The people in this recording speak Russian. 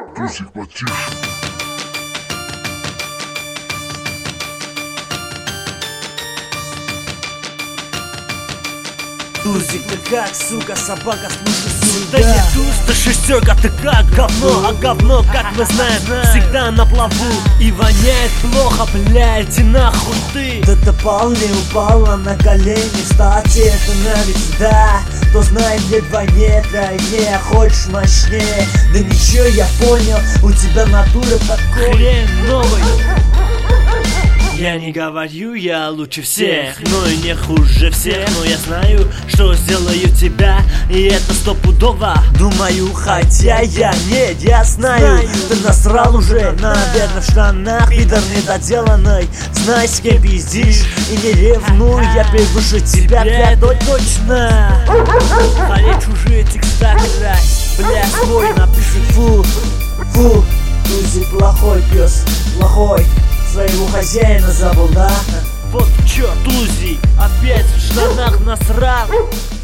Тузик, потише. Тузик, ты как, сука, собака, слушай сюда. Да не туз, ты шестерка, ты как говно. А говно, как мы знаем, всегда на плаву. И воняет плохо, бля, иди нахуй ты. Да ты полный упала на колени, кстати, это навсегда. Кто знает, где вдвойне, тройне, хочешь мощнее. Да ничего, я понял, у тебя натура такой хрен новый. Я не говорю, я лучше всех, но и не хуже всех. Но я знаю, что сделаю тебя, и это стопудово. Думаю, хотя я знаю. Ты насрал уже на бедных штанах, пидор недоделанный. Знай, с кем пиздишь, и не ревнуй, я превыше тебя, бля, точно. Холи чужие текста играть, бля, свой напиши. Фу, Тузик плохой пес, плохой. Своего хозяина забыл, да? Вот чё, Тузи, опять в штанах насрал.